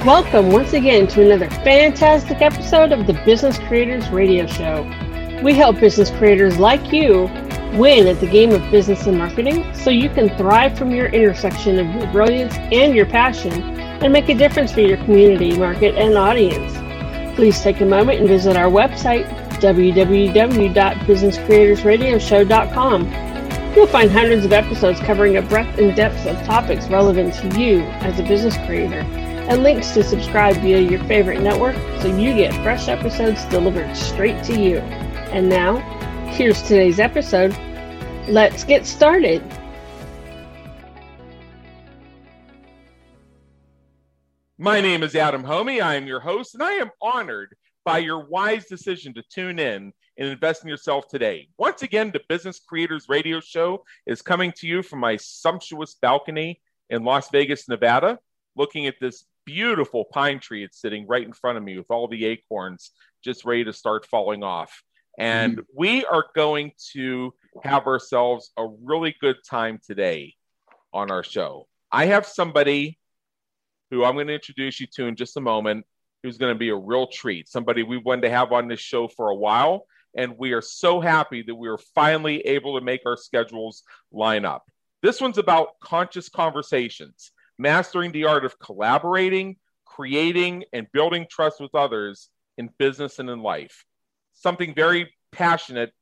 Welcome once again to another fantastic episode of the Business Creators Radio Show. We help business creators like you win at the game of business and marketing so you can thrive from your intersection of your brilliance and your passion and make a difference for your community, market, and audience. Please take a moment and visit our website, www.businesscreatorsradioshow.com. You'll find hundreds of episodes covering a breadth and depth of topics relevant to you as a business creator, and links to subscribe via your favorite network so you get fresh episodes delivered straight to you. And now, here's today's episode. Let's get started. My name is Adam Homey. I am your host, and I am honored by your wise decision to tune in and invest in yourself today. Once again, the Business Creators Radio Show is coming to you from my sumptuous balcony in Las Vegas, Nevada, looking at this beautiful pine tree. It's sitting right in front of me with all the acorns just ready to start falling off. And we are going to have ourselves a really good time today on our show. I have somebody who I'm going to introduce you to in just a moment, who's going to be a real treat, somebody we wanted to have on this show for a while. And we are so happy that we are finally able to make our schedules line up. This one's about conscious conversations, mastering the art of collaborating, creating, and building trust with others in business and in life. Something very passionate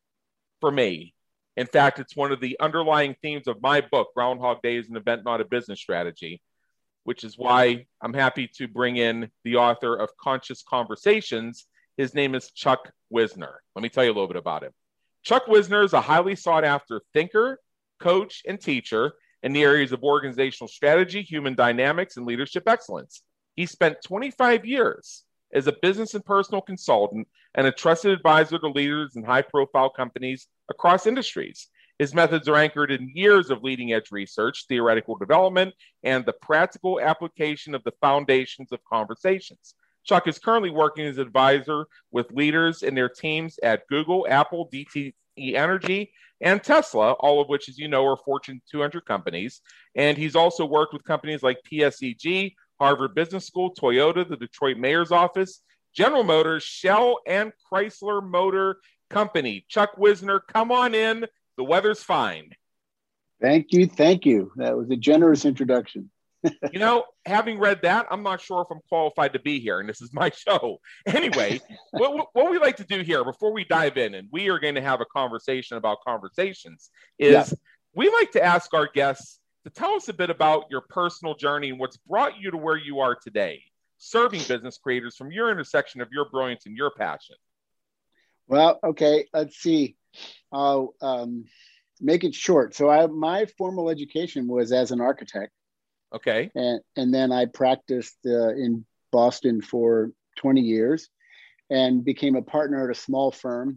for me. In fact, it's one of the underlying themes of my book, Groundhog Day is an Event, Not a Business Strategy, which is why I'm happy to bring in the author of Conscious Conversations. His name is Chuck Wisner. Let me tell you a little bit about him. Chuck Wisner is a highly sought-after thinker, coach, and teacher in the areas of organizational strategy, human dynamics, and leadership excellence. He spent 25 years as a business and personal consultant and a trusted advisor to leaders in high-profile companies across industries. His methods are anchored in years of leading-edge research, theoretical development, and the practical application of the foundations of conversations. Chuck is currently working as an advisor with leaders in their teams at Google, Apple, DTE Energy, and Tesla, all of which, as you know, are Fortune 200 companies. And he's also worked with companies like PSEG, Harvard Business School, Toyota, the Detroit Mayor's Office, General Motors, Shell, and Chrysler Motor Company. Chuck Wisner, come on in. The weather's fine. Thank you. Thank you. That was a generous introduction. You know, having read that, I'm not sure if I'm qualified to be here, and this is my show. Anyway, what we like to do here before we dive in, and we are going to have a conversation about conversations, is we like to ask our guests to tell us a bit about your personal journey and what's brought you to where you are today, serving business creators from your intersection of your brilliance and your passion. Well, okay, let's see. I'll make it short. So my formal education was as an architect. Okay. And then I practiced in Boston for 20 years and became a partner at a small firm.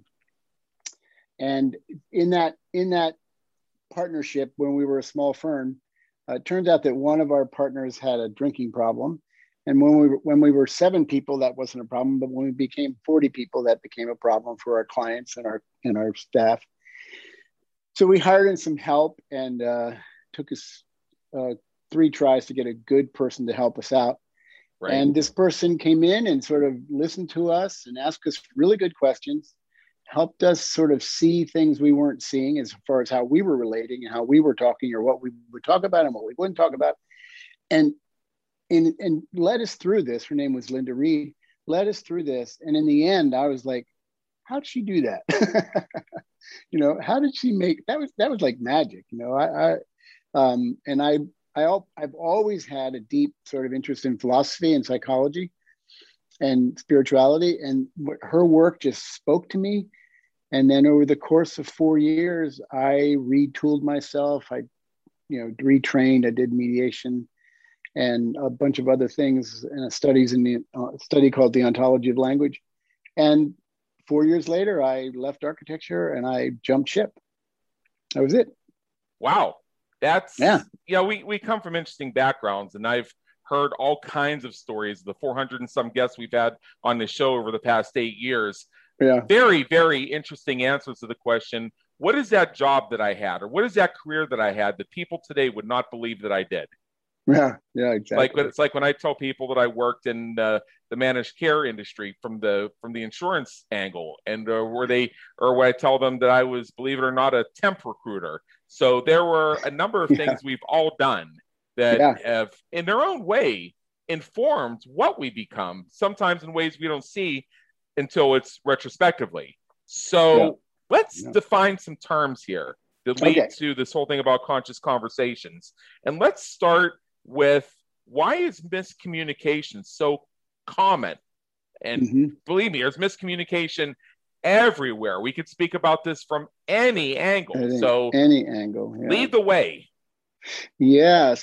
And in that partnership, when we were a small firm, it turns out that one of our partners had a drinking problem. And when we were 7 people, that wasn't a problem. But when we became 40 people, that became a problem for our clients and our staff. So we hired in some help, and took us 3 tries to get a good person to help us out. Right. And this person came in and sort of listened to us and asked us really good questions, helped us sort of see things we weren't seeing as far as how we were relating and how we were talking, or what we would talk about and what we wouldn't talk about. And led us through this. Her name was Linda Reed, led us through this. And in the end, I was like, how'd she do that? How did she make, that was like magic, I've always had a deep sort of interest in philosophy and psychology and spirituality, and her work just spoke to me. And then over the course of 4 years, I retooled myself. I, retrained. I did mediation and a bunch of other things and studies in the study called the ontology of language. And 4 years later, I left architecture and I jumped ship. That was it. Wow. We come from interesting backgrounds, and I've heard all kinds of stories. The 400 and some guests we've had on the show over the past 8 years. Yeah. Very, very interesting answers to the question, what is that job that I had, or what is that career that I had that people today would not believe that I did? Yeah, yeah, exactly. It's like when I tell people that I worked in the managed care industry from the insurance angle, and where I tell them that I was, believe it or not, a temp recruiter. So there were a number of Yeah, things we've all done that yeah, have, in their own way, informed what we become. Sometimes in ways we don't see until it's retrospectively. yeah, So let's yeah. define some terms here that lead Okay. to this whole thing about conscious conversations. And let's start with, why is miscommunication so common? And Hmm. believe me, there's miscommunication everywhere. We could speak about this from any angle. So Any angle. Yeah. lead the way. Yeah.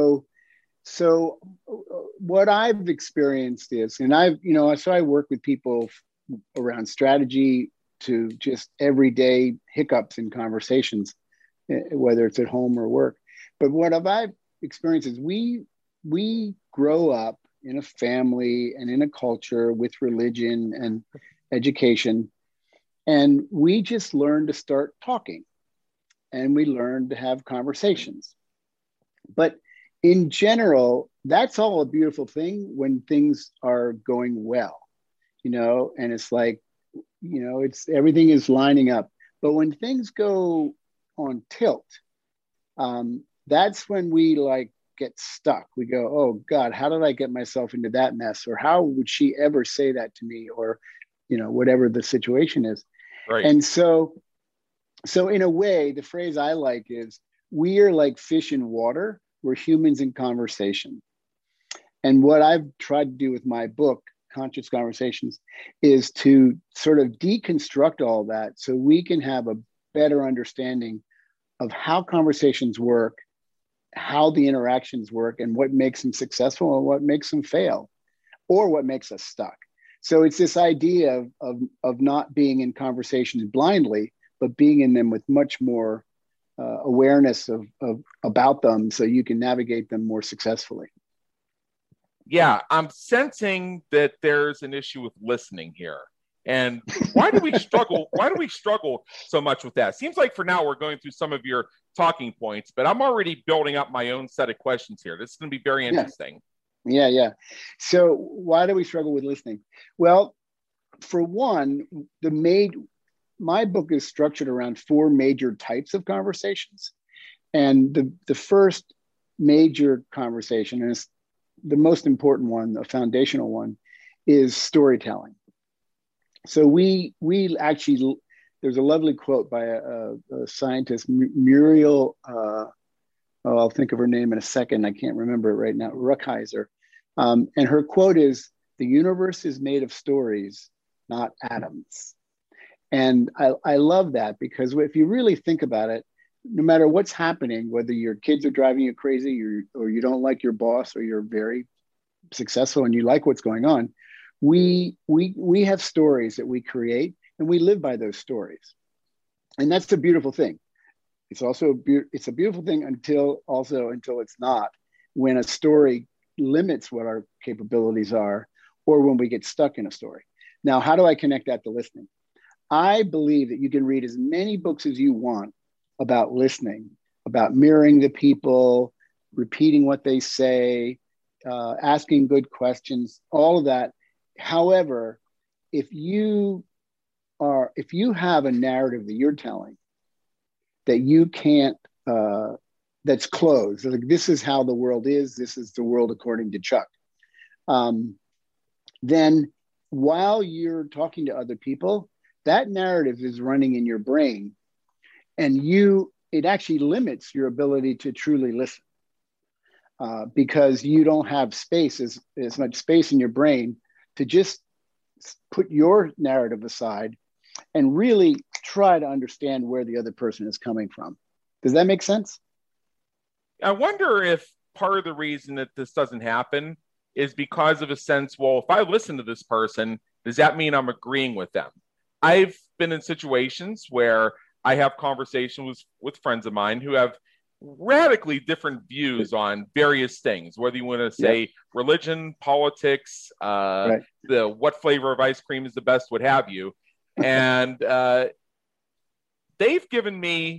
So what I've experienced is, and so I work with people around strategy to just everyday hiccups in conversations, whether it's at home or work. But what I've experienced is we grow up in a family and in a culture with religion and education, and we just learn to start talking, and we learn to have conversations. But in general, that's all a beautiful thing when things are going well, and it's like, it's everything is lining up. But when things go on tilt, that's when we like get stuck. We go, oh God, how did I get myself into that mess? Or how would she ever say that to me? Or, whatever the situation is. Right. And so in a way, the phrase I like is, we are like fish in water. We're humans in conversation. And what I've tried to do with my book, Conscious Conversations, is to sort of deconstruct all that so we can have a better understanding of how conversations work, how the interactions work, and what makes them successful and what makes them fail, or what makes us stuck. So it's this idea of not being in conversations blindly, but being in them with much more awareness of about them, so you can navigate them more successfully. Yeah, I'm sensing that there's an issue with listening here. And why do we struggle? Why do we struggle so much with that? Seems like for now we're going through some of your talking points, but I'm already building up my own set of questions here. This is going to be very interesting. Yeah. So why do we struggle with listening? Well, for one, my book is structured around 4 major types of conversations. And the first major conversation, and it's the most important one, the foundational one, is storytelling. So we actually, there's a lovely quote by a scientist, Muriel, I'll think of her name in a second. I can't remember it right now, Rukeyser. And her quote is, "The universe is made of stories, not atoms." And I love that, because if you really think about it, no matter what's happening, whether your kids are driving you crazy, or you don't like your boss, or you're very successful and you like what's going on, we have stories that we create, and we live by those stories. And that's a beautiful thing. It's also it's a beautiful thing until it's not, when a story limits what our capabilities are, or when we get stuck in a story. Now, how do I connect that to listening? I believe that you can read as many books as you want about listening, about mirroring the people, repeating what they say, asking good questions, all of that. However, if you have a narrative that you're telling that you can't, that's closed, like, this is how the world is, this is the world according to Chuck, then while you're talking to other people, that narrative is running in your brain, and it actually limits your ability to truly listen, because you don't have as much space in your brain to just put your narrative aside and really try to understand where the other person is coming from. Does that make sense? I wonder if part of the reason that this doesn't happen is because of a sense, well, if I listen to this person, does that mean I'm agreeing with them? I've been in situations where I have conversations with friends of mine who have radically different views on various things, whether you want to say religion, politics, Right. what flavor of ice cream is the best, what have you. And they've given me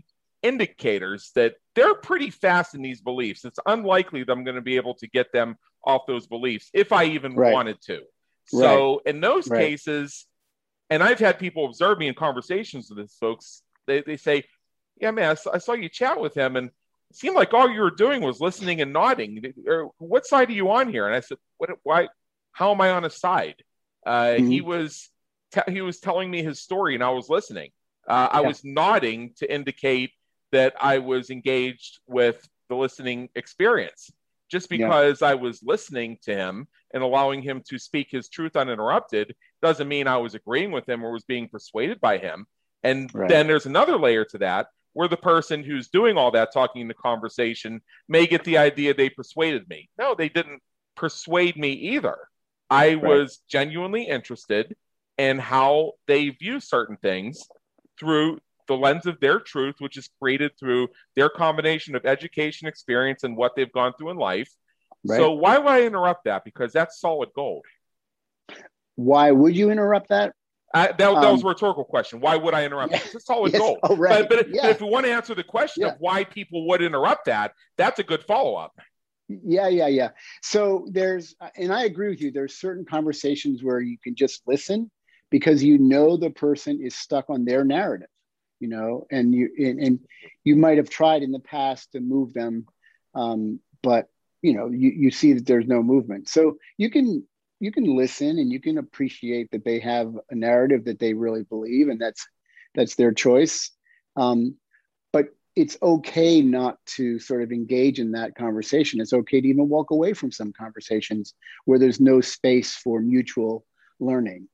indicators that they're pretty fast in these beliefs. It's unlikely that I'm going to be able to get them off those beliefs if I even wanted to. So in those cases, and I've had people observe me in conversations with these folks, they say, yeah, man, I saw you chat with him and it seemed like all you were doing was listening and nodding. What side are you on here? And I said, why? How am I on a side? He was telling me his story and I was listening. I was nodding to indicate that I was engaged with the listening experience. Just because I was listening to him and allowing him to speak his truth uninterrupted doesn't mean I was agreeing with him or was being persuaded by him. And then there's another layer to that where the person who's doing all that talking in the conversation may get the idea they persuaded me. No, they didn't persuade me either. I was genuinely interested in how they view certain things through the lens of their truth, which is created through their combination of education, experience, and what they've gone through in life. So why would I interrupt that? Because that's solid gold. Why would you interrupt that? That was a rhetorical question. Why would I interrupt? It's solid gold. Oh, but if we want to answer the question of why people would interrupt that, that's a good follow-up. Yeah. So and I agree with you, there's certain conversations where you can just listen because the person is stuck on their narrative, and you might have tried in the past to move them, but you see that there's no movement. So you can listen and you can appreciate that they have a narrative that they really believe, and that's their choice. But it's okay not to sort of engage in that conversation. It's okay to even walk away from some conversations where there's no space for mutual learning.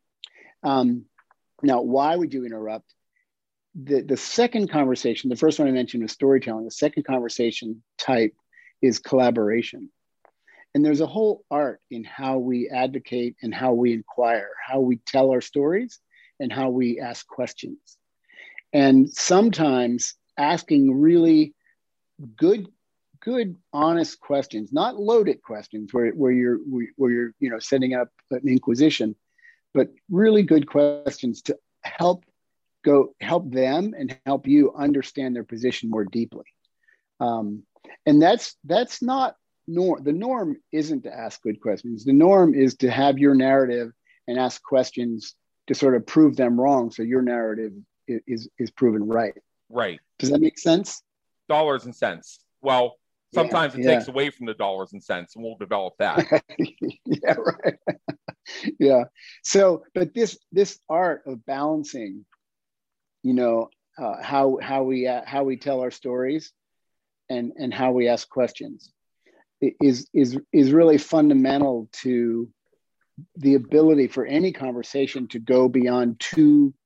Now, why would you interrupt? The second conversation, the first one I mentioned was storytelling. The second conversation type is collaboration. And there's a whole art in how we advocate and how we inquire, how we tell our stories and how we ask questions. And sometimes asking really good, honest questions, not loaded questions where you're setting up an inquisition, but really good questions to help them and help you understand their position more deeply. And that's not the norm isn't to ask good questions. The norm is to have your narrative and ask questions to sort of prove them wrong, so your narrative is proven right. Right. Does that make sense? Dollars and cents. Well, sometimes it takes away from the dollars and cents, and we'll develop that. Yeah, right. Yeah. So, but this art of balancing, how we tell our stories and how we ask questions is really fundamental to the ability for any conversation to go beyond two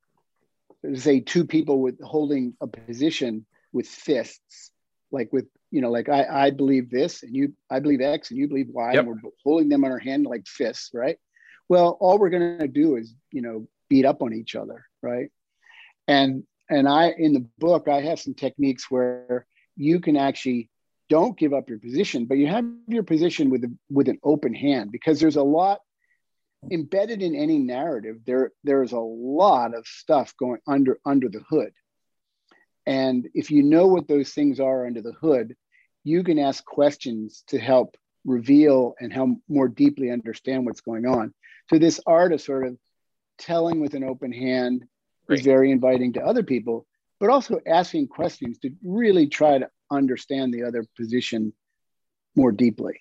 people with holding a position with fists, like I believe this and I believe X and you believe Y, and we're holding them on our hand like fists, right? Well, all we're going to do is, beat up on each other, right? And I, in the book, I have some techniques where you can actually don't give up your position, but you have your position with an open hand, because there's a lot embedded in any narrative. There's a lot of stuff going under the hood. And if you know what those things are under the hood, you can ask questions to help reveal and help more deeply understand what's going on. So this art of sort of telling with an open hand is very inviting to other people, but also asking questions to really try to understand the other position more deeply.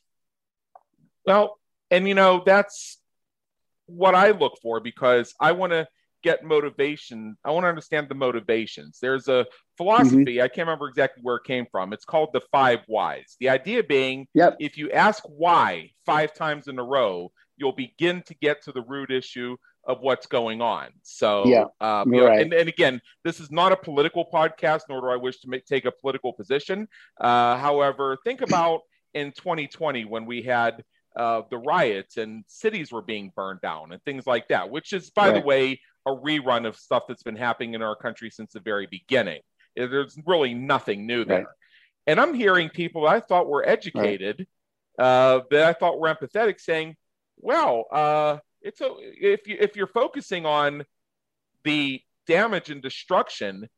Well, and that's what I look for, because I want to get motivation. I want to understand the motivations. There's a philosophy, I can't remember exactly where it came from. It's called the 5 whys. The idea being, if you ask why 5 times in a row, you'll begin to get to the root issue of what's going on. So, and again, this is not a political podcast, nor do I wish to take a political position. However, think about in 2020 when we had the riots and cities were being burned down and things like that, which is, by the way, a rerun of stuff that's been happening in our country since the very beginning. There's really nothing new there. And I'm hearing people I thought were educated, that I thought were empathetic, saying, well, if you're focusing on the damage and destruction,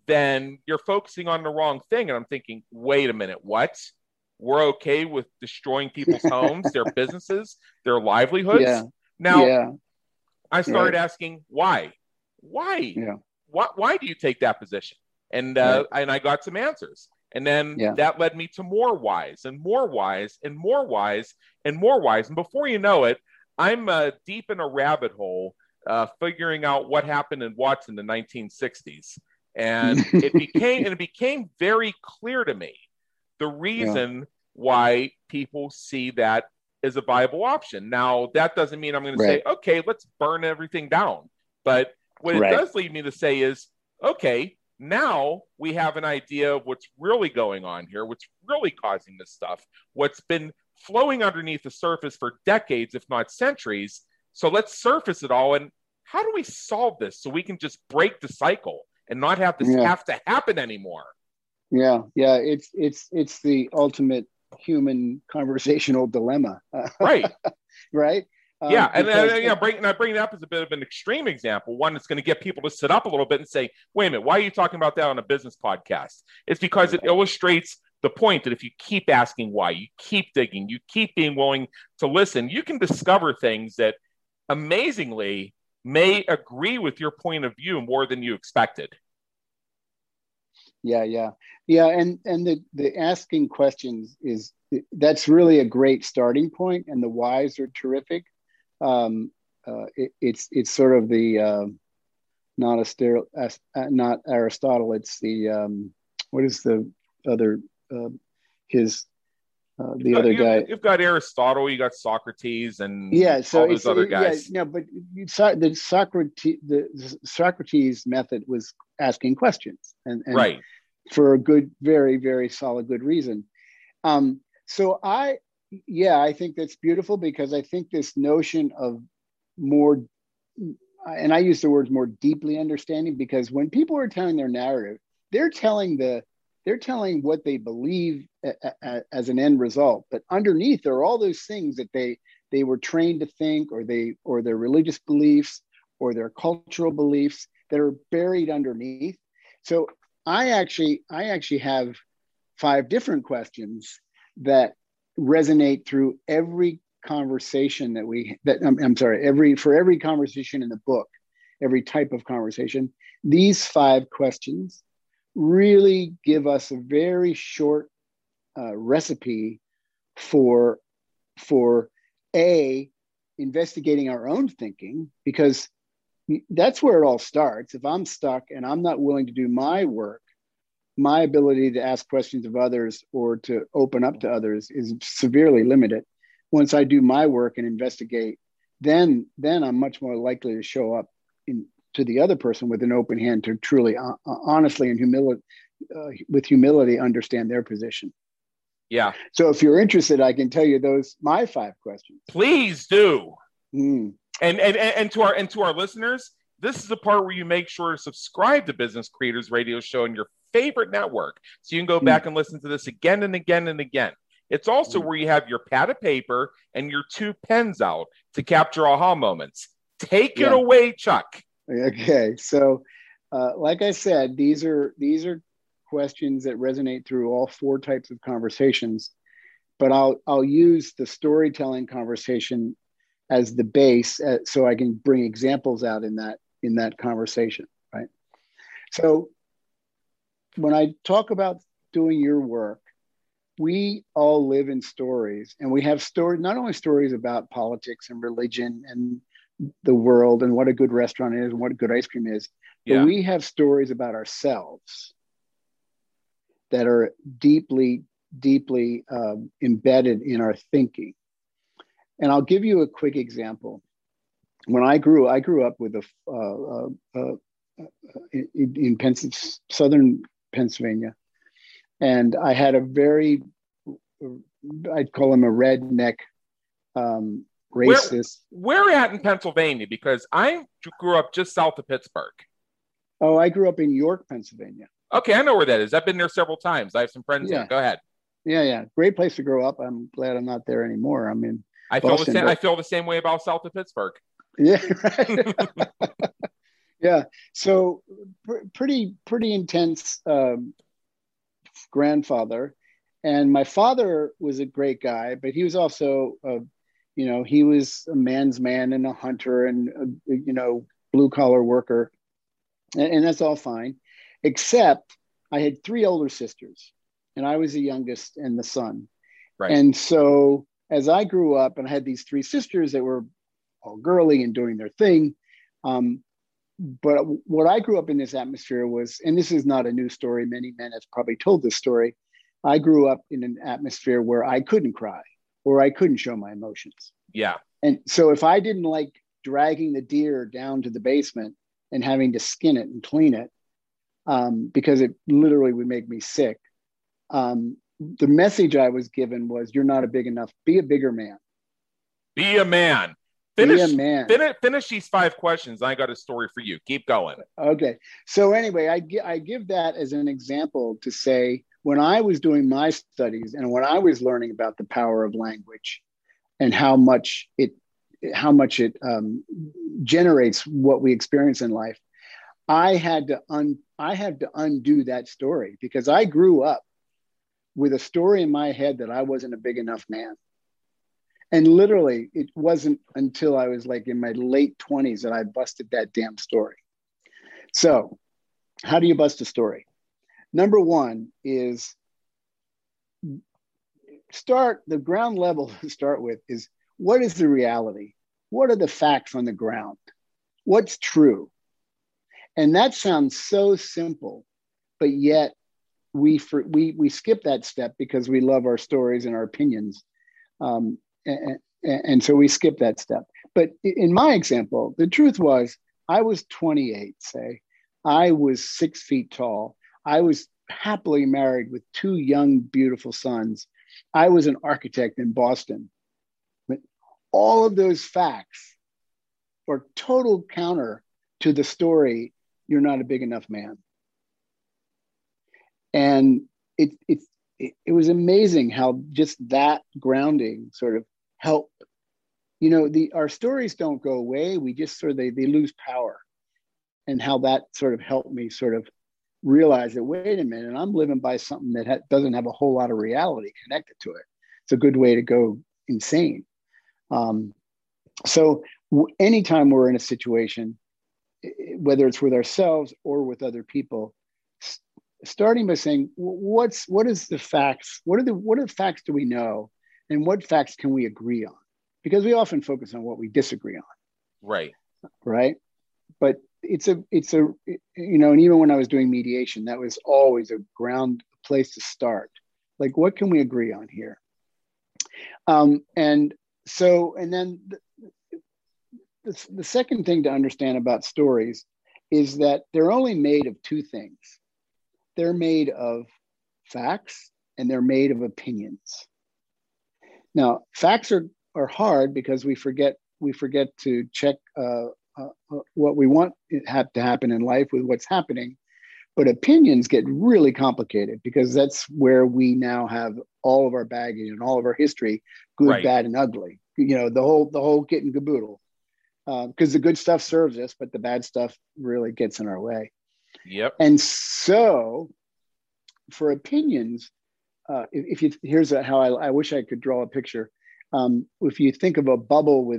then you're focusing on the wrong thing. And I'm thinking, wait a minute, what? We're okay with destroying people's homes, their businesses, their livelihoods. Yeah. Now, Yeah. I started asking why. Yeah. Why do you take that position? And I got some answers. And then that led me to more whys and more whys and more whys and more whys. And before you know it, I'm deep in a rabbit hole figuring out what happened in Watts in the 1960s. And it became very clear to me the reason why people see that as a viable option. Now, that doesn't mean I'm going to say, okay, let's burn everything down. But what it does lead me to say is, okay, now we have an idea of what's really going on here, what's really causing this stuff, what's been flowing underneath the surface for decades, if not centuries. So let's surface it all. And how do we solve this so we can just break the cycle and not have this have to happen anymore? Yeah. It's the ultimate human conversational dilemma. Right. Right. I bring that up as a bit of an extreme example, one that's going to get people to sit up a little bit and say, wait a minute, why are you talking about that on a business podcast? It's because it illustrates the point that if you keep asking why, you keep digging, you keep being willing to listen, you can discover things that amazingly may agree with your point of view more than you expected. Yeah. And the asking questions that's really a great starting point, and the whys are terrific. It's sort of the not Aristotle. It's the what is the other the other guy? You've got Aristotle, you got Socrates, and so all those other guys. But the Socrates method was asking questions, and right, for a good, very, very solid, good reason. So I think that's beautiful, because I think this notion of more, and I use the words more deeply understanding, because when people are telling their narrative, they're telling what they believe as an end result. But underneath, there are all those things that they were trained to think, or their religious beliefs, or their cultural beliefs that are buried underneath. So I actually have 5 different questions that resonate through every conversation for every conversation in the book, every type of conversation. These 5 questions really give us a very short recipe for investigating our own thinking, because that's where it all starts. If I'm stuck and I'm not willing to do my work, my ability to ask questions of others or to open up to others is severely limited. Once I do my work and investigate, then I'm much more likely to show up to the other person with an open hand, to truly, honestly, and with humility, understand their position. Yeah. So if you're interested, I can tell you my 5 questions. Please do. And to our listeners, this is the part where you make sure to subscribe to Business Creators Radio Show in your favorite network, so you can go back and listen to this again and again and again. It's also where you have your pad of paper and your 2 pens out to capture aha moments. Take it away, Chuck. Okay, so like I said, these are questions that resonate through all 4 types of conversations, but I'll use the storytelling conversation as the base, so I can bring examples out in that conversation, right? So when I talk about doing your work, we all live in stories, and we have stories, not only stories about politics and religion and the world and what a good restaurant is and what a good ice cream is, but we have stories about ourselves that are deeply, deeply embedded in our thinking. And I'll give you a quick example. When I grew up with in southern Pennsylvania, and I had a very, I'd call him a redneck, racist. Where at in Pennsylvania? Because I grew up just south of Pittsburgh. Oh, I grew up in York, Pennsylvania. Okay, I know where that is. I've been there several times. I have some friends there. Go ahead. Yeah. Great place to grow up. I'm glad I'm not there anymore. I'm in Boston, I feel the same way about south of Pittsburgh. Yeah. Right. Yeah. So pretty intense grandfather. And my father was a great guy, but he was also, he was a man's man and a hunter and, blue collar worker. And that's all fine, except I had three older sisters and I was the youngest and the son. Right. And so as I grew up and I had these three sisters that were all girly and doing their thing. But what I grew up in this atmosphere was, and this is not a new story, many men have probably told this story. I grew up in an atmosphere where I couldn't cry or I couldn't show my emotions. Yeah. And so if I didn't like dragging the deer down to the basement and having to skin it and clean it, because it literally would make me sick, the message I was given was, you're not a big enough, be a bigger man. Be a man. Finish these 5 questions. I got a story for you. Keep going. Okay. So anyway, I give that as an example to say, when I was doing my studies and when I was learning about the power of language and how much it generates what we experience in life, I had to undo that story, because I grew up with a story in my head that I wasn't a big enough man. And literally, it wasn't until I was like in my late 20s that I busted that damn story. So how do you bust a story? Number one is the ground level to start with is, what is the reality? What are the facts on the ground? What's true? And that sounds so simple, but yet we skip that step because we love our stories and our opinions. And so we skip that step. But in my example, the truth was, I was 28, say. I was 6 feet tall. I was happily married with 2 young, beautiful sons. I was an architect in Boston. But all of those facts are total counter to the story, you're not a big enough man. And it was amazing how just that grounding sort of helped. Our stories don't go away. We just sort of, they lose power. And how that sort of helped me sort of realize that, wait a minute, I'm living by something that doesn't have a whole lot of reality connected to it. It's a good way to go insane. So anytime we're in a situation, whether it's with ourselves or with other people, starting by saying, what is the facts? What are the facts do we know? And what facts can we agree on? Because we often focus on what we disagree on. Right. Right. But it's a, and even when I was doing mediation, that was always a place to start. Like, what can we agree on here? And then the second thing to understand about stories is that they're only made of 2 things. They're made of facts and they're made of opinions. Now, facts are hard because we forget to check what we want to happen in life with what's happening. But opinions get really complicated because that's where we now have all of our baggage and all of our history, good, right, bad, and ugly. The whole kit and caboodle. Because the good stuff serves us, but the bad stuff really gets in our way. Yep. And so, for opinions, here's how I wish I could draw a picture. If you think of a bubble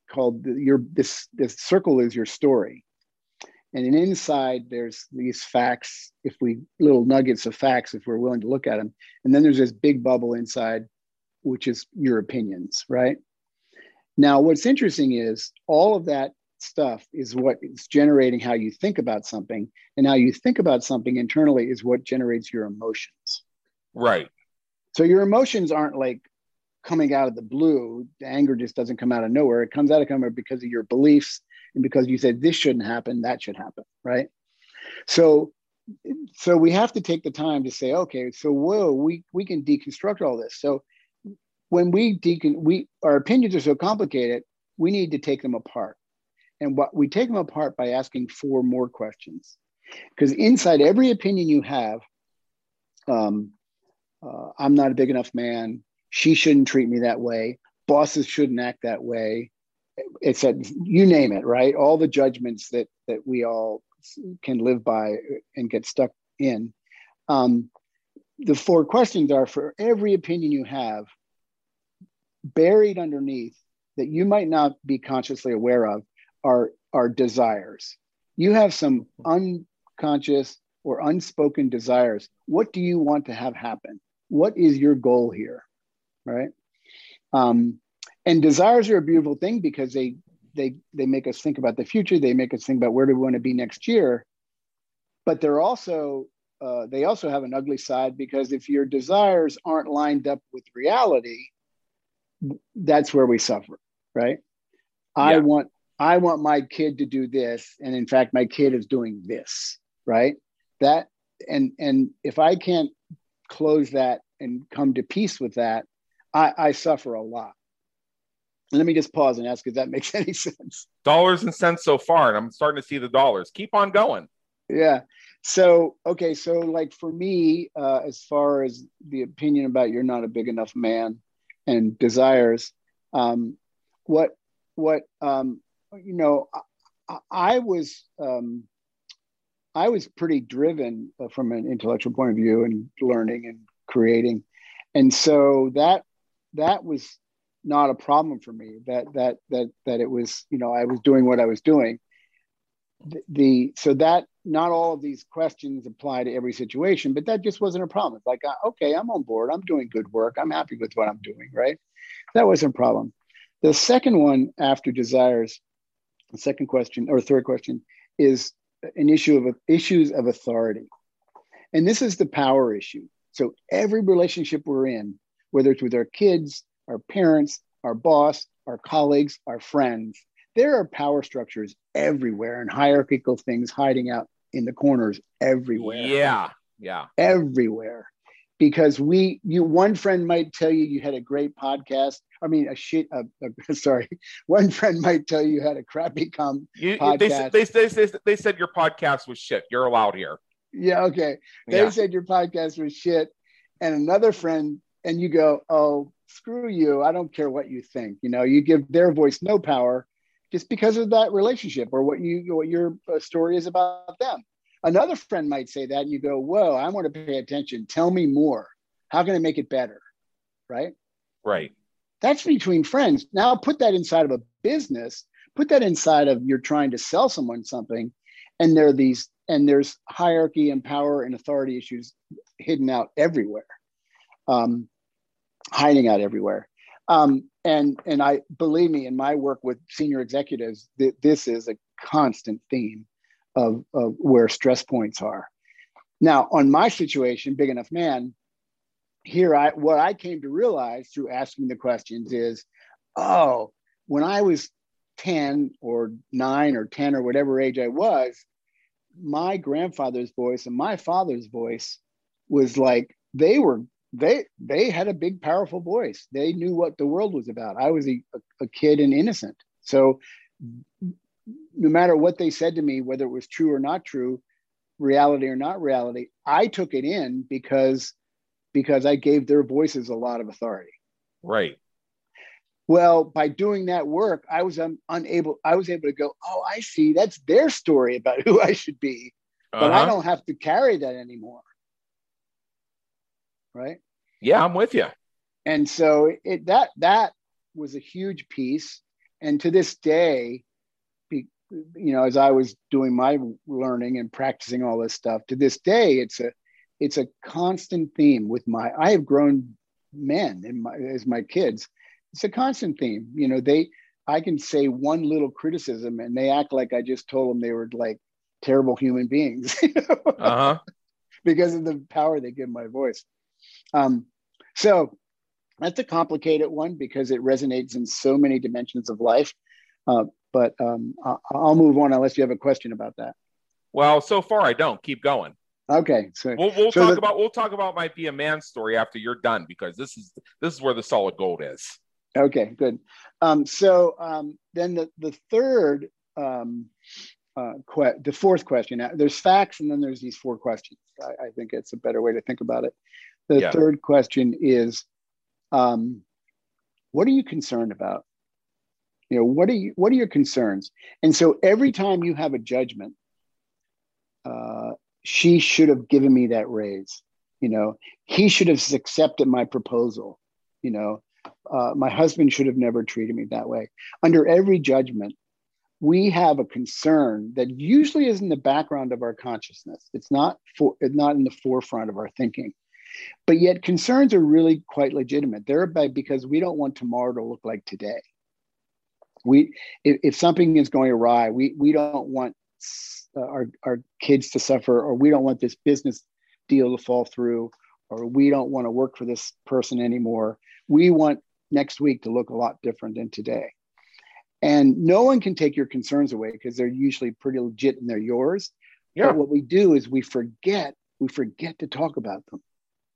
this circle is your story, and then inside there's these facts, little nuggets of facts, if we're willing to look at them, and then there's this big bubble inside, which is your opinions, right? Now, what's interesting is all of that stuff is what is generating how you think about something, and how you think about something internally is what generates your emotions. Right. So your emotions aren't like coming out of the blue. The anger just doesn't come out of nowhere. It comes out of because of your beliefs and because you said this shouldn't happen, that should happen, right? So we have to take the time to say, okay, so we can deconstruct all this. So when our opinions are so complicated, we need to take them apart. And we take them apart by asking 4 more questions. Because inside every opinion you have, I'm not a big enough man, she shouldn't treat me that way, bosses shouldn't act that way, it's a, you name it, right? All the judgments that we all can live by and get stuck in. The 4 questions are, for every opinion you have, buried underneath that you might not be consciously aware of are desires. You have some unconscious or unspoken desires. What do you want to have happen? What is your goal here, right? And desires are a beautiful thing because they make us think about the future. They make us think about where do we want to be next year. But they're also they also have an ugly side, because if your desires aren't lined up with reality, that's where we suffer, right? Yeah. I want my kid to do this, and in fact, my kid is doing this, right? That and if I can't close that and come to peace with that, I suffer a lot. Let me just pause and ask if that makes any sense. Dollars and cents so far, and I'm starting to see the dollars. Keep on going. Yeah. So, okay. So like for me, as far as the opinion about you're not a big enough man and desires, what you know, I was pretty driven from an intellectual point of view and learning and creating. And so that was not a problem for me, that it was, you know, I was doing what I was doing. So that not all of these questions apply to every situation, but that just wasn't a problem. It's like, okay, I'm on board. I'm doing good work. I'm happy with what I'm doing, right? That wasn't a problem. The second one after desires, the second question or third question, is an issue of issues of authority. And this is the power issue. So every relationship we're in, whether it's with our kids, our parents, our boss, our colleagues, our friends, there are power structures everywhere and hierarchical things hiding out in the corners everywhere. Yeah. Everywhere. Because one friend might tell you had a great podcast. I mean, one friend might tell you had a crappy podcast. They said your podcast was shit. You're allowed here. Yeah, okay. They said your podcast was shit. And another friend, and you go, oh, screw you. I don't care what you think. You know, you give their voice no power just because of that relationship or what your story is about them. Another friend might say that, and you go, whoa, I want to pay attention. Tell me more. How can I make it better? Right? Right. That's between friends. Now put that inside of a business, put that inside of you're trying to sell someone something, and there's hierarchy and power and authority issues hidden out everywhere, hiding out everywhere. And I believe me, in my work with senior executives, this is a constant theme of where stress points are. Now, on my situation, Big Enough Man, what I came to realize through asking the questions is, when I was 10 or 9 or 10 or whatever age I was, my grandfather's voice and my father's voice was like, they had a big, powerful voice. They knew what the world was about. I was a kid and innocent. So no matter what they said to me, whether it was true or not true, reality or not reality, I took it in because I gave their voices a lot of authority. Right. Well, by doing that work, I was able to go, oh, I see, that's their story about who I should be, but I don't have to carry that anymore. Right? Yeah, I'm with you. And so that was a huge piece. And to this day, you know, as I was doing my learning and practicing all this stuff, to this day, it's a constant theme with I have grown men as my kids. It's a constant theme. You know, I can say one little criticism and they act like I just told them they were like terrible human beings, because of the power they give my voice. So that's a complicated one because it resonates in so many dimensions of life. But I'll move on unless you have a question about that. Well, so far I don't. Keep going. Okay, so we'll talk about might be a man story after you're done, because this is where the solid gold is. Okay, good. So then the third, the fourth question. There's facts, and then there's these 4 questions. I think it's a better way to think about it. The third question is, what are you concerned about? What are your concerns? And so every time you have a judgment, she should have given me that raise. He should have accepted my proposal. My husband should have never treated me that way. Under every judgment, we have a concern that usually is in the background of our consciousness. It's not in the forefront of our thinking. But yet concerns are really quite legitimate. They're because we don't want tomorrow to look like today. If something is going awry, we don't want our kids to suffer, or we don't want this business deal to fall through, or we don't want to work for this person anymore. We want next week to look a lot different than today. And no one can take your concerns away because they're usually pretty legit and they're yours. Yeah. But what we do is we forget to talk about them.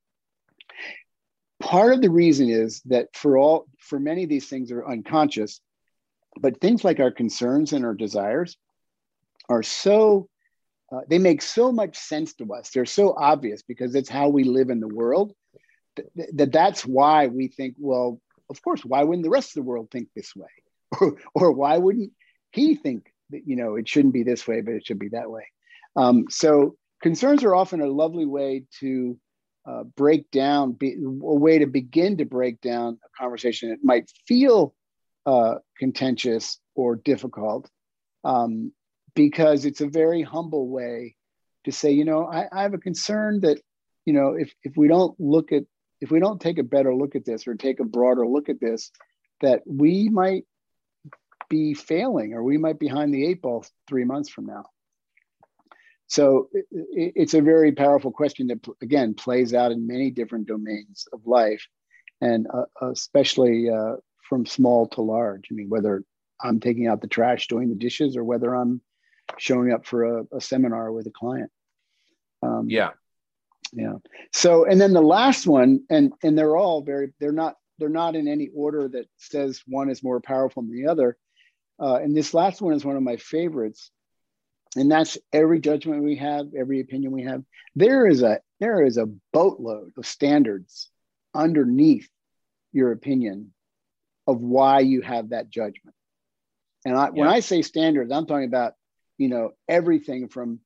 Part of the reason is that for many of these things are unconscious, but things like our concerns and our desires are they make so much sense to us. They're so obvious because it's how we live in the world. That's why we think, well, of course, why wouldn't the rest of the world think this way? Or why wouldn't he think that, it shouldn't be this way, but it should be that way? So concerns are often a lovely way to break down, a way to begin to break down a conversation that might feel contentious or difficult, because it's a very humble way to say, I have a concern that, if we don't take a better look at this or take a broader look at this, that we might be failing, or we might be behind the 8 ball 3 months from now. So it's a very powerful question that, again, plays out in many different domains of life, and especially from small to large. I mean, whether I'm taking out the trash, doing the dishes, or whether I'm showing up for a seminar with a client. Yeah. So, and then the last one, and they're all they're not in any order that says one is more powerful than the other. And this last one is one of my favorites. And that's every judgment we have, every opinion we have. There is a boatload of standards underneath your opinion of why you have that judgment. And when I say standards, I'm talking about, everything from,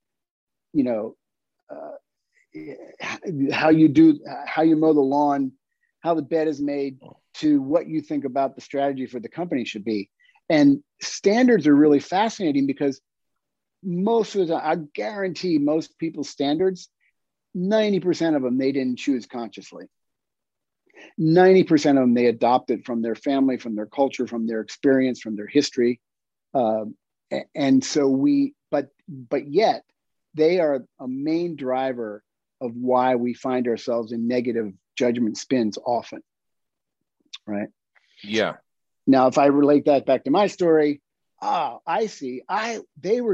how you mow the lawn, how the bed is made, to what you think about the strategy for the company should be. And standards are really fascinating because most of the time, I guarantee most people's standards, 90% of them, they didn't choose consciously. 90% of them, they adopted from their family, from their culture, from their experience, from their history. And so but yet they are a main driver of why we find ourselves in negative judgment spins often. Right? Yeah. Now, if I relate that back to my story, I see. They were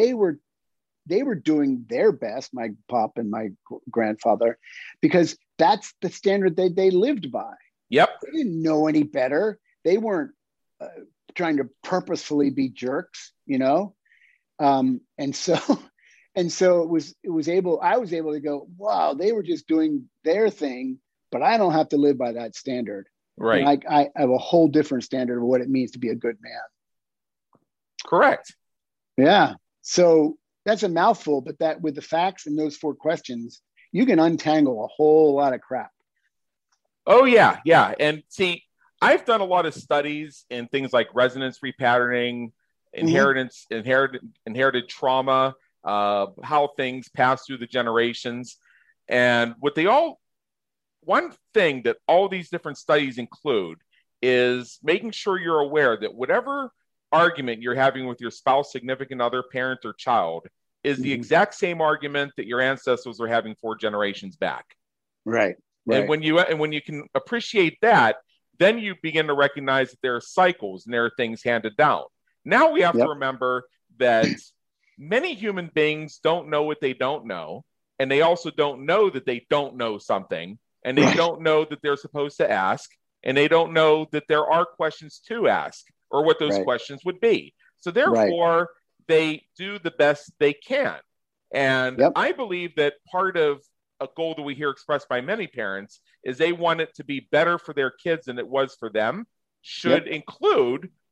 doing their best, my pop and my grandfather, because that's the standard they lived by. Yep. They didn't know any better. They weren't trying to purposefully be jerks, and so I was able to go, wow, they were just doing their thing, but I don't have to live by that standard. Right. I have a whole different standard of what it means to be a good man. Correct. Yeah. So that's a mouthful, but that with the facts and those 4 questions, you can untangle a whole lot of crap. Oh, yeah. Yeah. And see, I've done a lot of studies in things like resonance repatterning, inherited trauma, how things pass through the generations. And one thing that all these different studies include is making sure you're aware that whatever argument you're having with your spouse, significant other, parent, or child is the exact same argument that your ancestors were having 4 generations back. Right. And when you can appreciate that, then you begin to recognize that there are cycles and there are things handed down. Now we have to remember that many human beings don't know what they don't know, and they also don't know that they don't know something, and they don't know that they're supposed to ask, and they don't know that there are questions to ask or what those questions would be. So therefore, they do the best they can. And I believe that part of a goal that we hear expressed by many parents is they want it to be better for their kids than it was for them, should include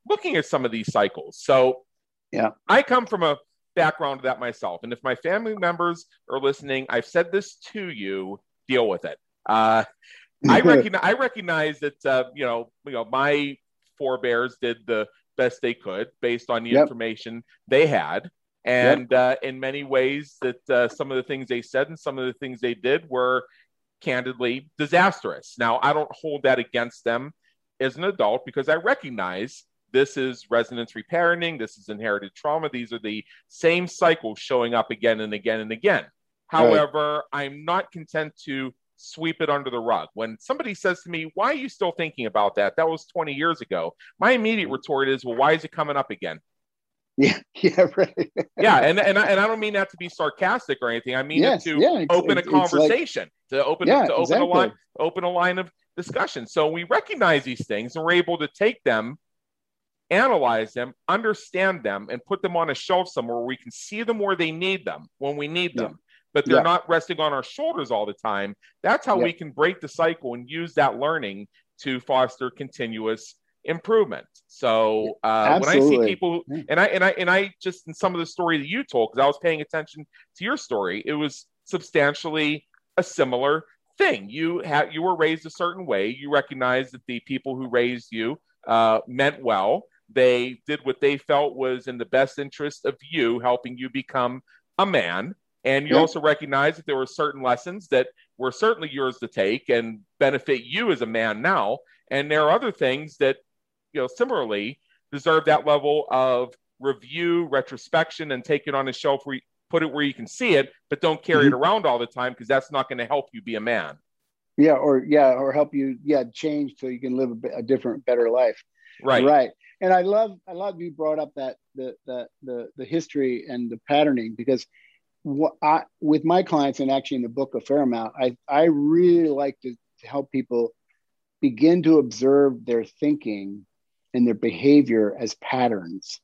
looking at some of these cycles. So Yeah. I come from a background of that myself. And if my family members are listening, I've said this to you, deal with it. I recognize that, my forebears did the best they could based on the information they had. And in many ways that some of the things they said and some of the things they did were candidly disastrous. Now, I don't hold that against them as an adult because I recognize this is resonance reparenting. This is inherited trauma. These are the same cycles showing up again and again and again. However, I'm not content to sweep it under the rug. When somebody says to me, why are you still thinking about that? That was 20 years ago. My immediate retort is, well, why is it coming up again? Yeah, right. Yeah, and I don't mean that to be sarcastic or anything. I mean it to open a conversation, to open a line of discussion. So we recognize these things and we're able to take them, analyze them, understand them, and put them on a shelf somewhere where we can see them where they need them when we need them. But they're not resting on our shoulders all the time. That's how we can break the cycle and use that learning to foster continuous improvement. So when I see people, and I just in some of the story that you told, because I was paying attention to your story, it was substantially a similar thing. You were raised a certain way. You recognize that the people who raised you meant well. They did what they felt was in the best interest of you, helping you become a man. And you also recognize that there were certain lessons that were certainly yours to take and benefit you as a man now. And there are other things that, similarly deserve that level of review, retrospection, and take it on a shelf where you put it where you can see it, but don't carry it around all the time because that's not going to help you be a man. Or help you, change so you can live a different, better life. Right. And I love you brought up that the history and the patterning, because with my clients, and actually in the book a fair amount, I really like to help people begin to observe their thinking and their behavior as patterns,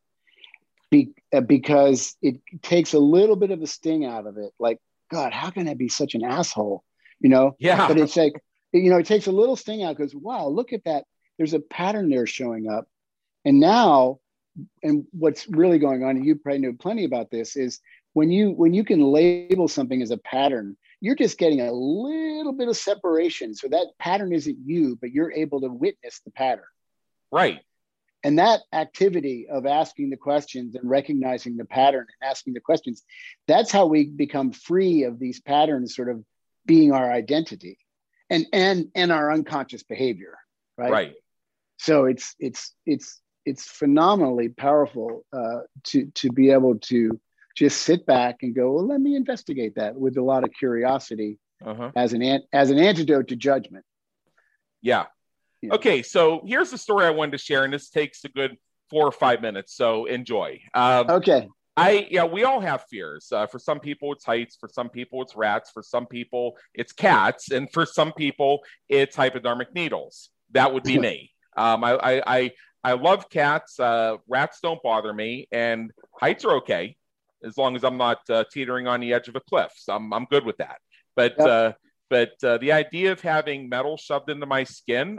because it takes a little bit of the sting out of it. Like, God, how can I be such an asshole? Yeah. But it's like, it takes a little sting out because, wow, look at that. There's a pattern there showing up. And now, and what's really going on, and you probably know plenty about this, is when you can label something as a pattern, you're just getting a little bit of separation. So that pattern isn't you, but you're able to witness the pattern. Right. And that activity of asking the questions and recognizing the pattern and asking the questions, that's how we become free of these patterns sort of being our identity and our unconscious behavior. Right. So it's phenomenally powerful to be able to just sit back and go, well, let me investigate that with a lot of curiosity as an antidote to judgment. Yeah. Okay, so here's the story I wanted to share, and this takes a good 4 or 5 minutes, so enjoy. Okay. We all have fears. For some people, it's heights. For some people, it's rats. For some people, it's cats. And for some people, it's hypodermic needles. That would be me. I love cats. Rats don't bother me, and heights are okay as long as I'm not teetering on the edge of a cliff. So I'm good with that. But the idea of having metal shoved into my skin